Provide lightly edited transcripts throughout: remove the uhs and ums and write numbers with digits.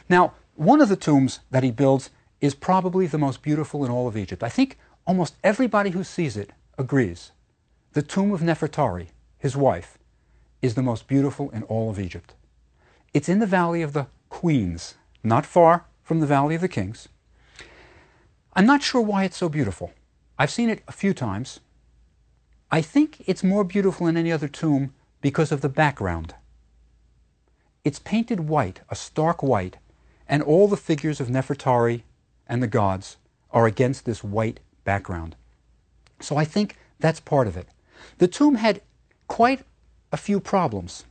Now, one of the tombs that he builds is probably the most beautiful in all of Egypt. I think almost everybody who sees it agrees. The tomb of Nefertari, his wife, is the most beautiful in all of Egypt. It's in the Valley of the Queens, not far from the Valley of the Kings. I'm not sure why it's so beautiful. I've seen it a few times. I think it's more beautiful than any other tomb because of the background. It's painted white, a stark white, and all the figures of Nefertari and the gods are against this white background. So I think that's part of it. The tomb had quite a few problems.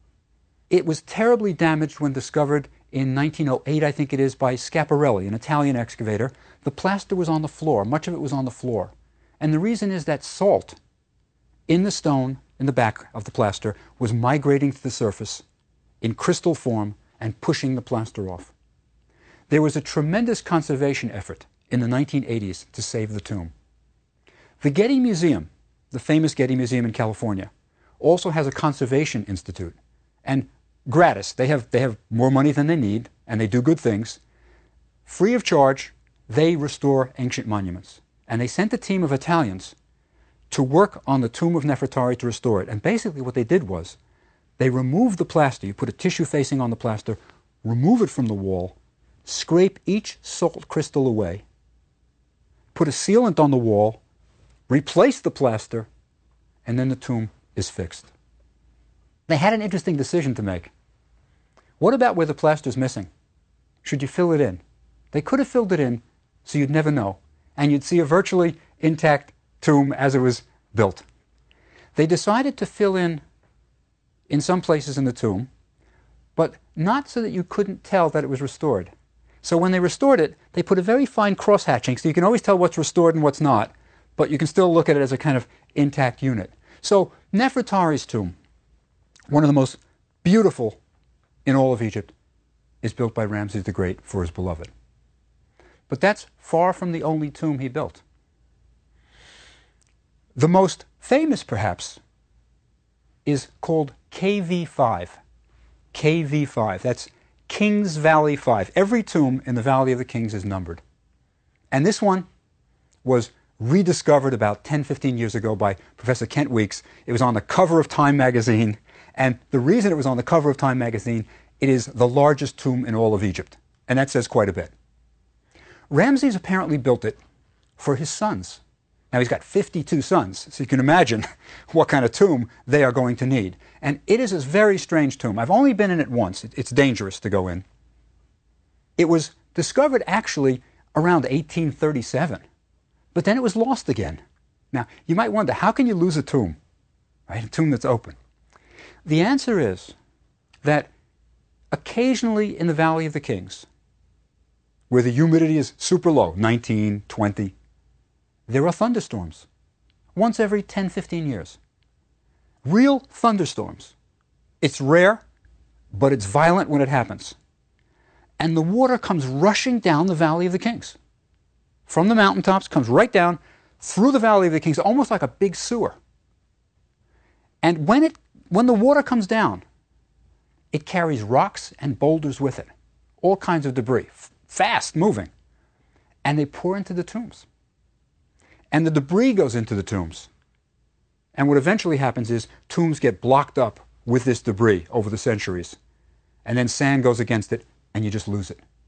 It was terribly damaged when discovered in 1908, I think it is, by Schiaparelli, an Italian excavator. The plaster was on the floor. Much of it was on the floor. And the reason is that salt in the stone, in the back of the plaster, was migrating to the surface in crystal form and pushing the plaster off. There was a tremendous conservation effort in the 1980s to save the tomb. The Getty Museum, the famous Getty Museum in California, also has a conservation institute. And gratis, they have more money than they need, and they do good things. Free of charge, they restore ancient monuments. And they sent a team of Italians to work on the tomb of Nefertari to restore it. And basically what they did was, they removed the plaster. You put a tissue facing on the plaster, remove it from the wall, scrape each salt crystal away, put a sealant on the wall, replace the plaster, and then the tomb is fixed. They had an interesting decision to make. What about where the plaster's missing? Should you fill it in? They could have filled it in so you'd never know, and you'd see a virtually intact tomb as it was built. They decided to fill in some places in the tomb, but not so that you couldn't tell that it was restored. So when they restored it, they put a very fine cross-hatching, so you can always tell what's restored and what's not, but you can still look at it as a kind of intact unit. So Nefertari's tomb, one of the most beautiful in all of Egypt, is built by Ramses the Great for his beloved. But that's far from the only tomb he built. The most famous, perhaps, is called KV5. KV5. That's Kings Valley 5. Every tomb in the Valley of the Kings is numbered. And this one was rediscovered about 10, 15 years ago by Professor Kent Weeks. It was on the cover of Time magazine. And the reason it was on the cover of Time magazine, it is the largest tomb in all of Egypt. And that says quite a bit. Ramses apparently built it for his sons. Now he's got 52 sons, so you can imagine what kind of tomb they are going to need. And it is a very strange tomb. I've only been in it once. It's dangerous to go in. It was discovered actually around 1837, but then it was lost again. Now, you might wonder, how can you lose a tomb, right? A tomb that's open. The answer is that occasionally in the Valley of the Kings, where the humidity is super low, 19, 20, there are thunderstorms, once every 10, 15 years. Real thunderstorms. It's rare, but it's violent when it happens. And the water comes rushing down the Valley of the Kings. From the mountaintops, comes right down through the Valley of the Kings, almost like a big sewer. And when the water comes down, it carries rocks and boulders with it, all kinds of debris, fast moving. And they pour into the tombs. And the debris goes into the tombs. And what eventually happens is tombs get blocked up with this debris over the centuries. And then sand goes against it, and you just lose it.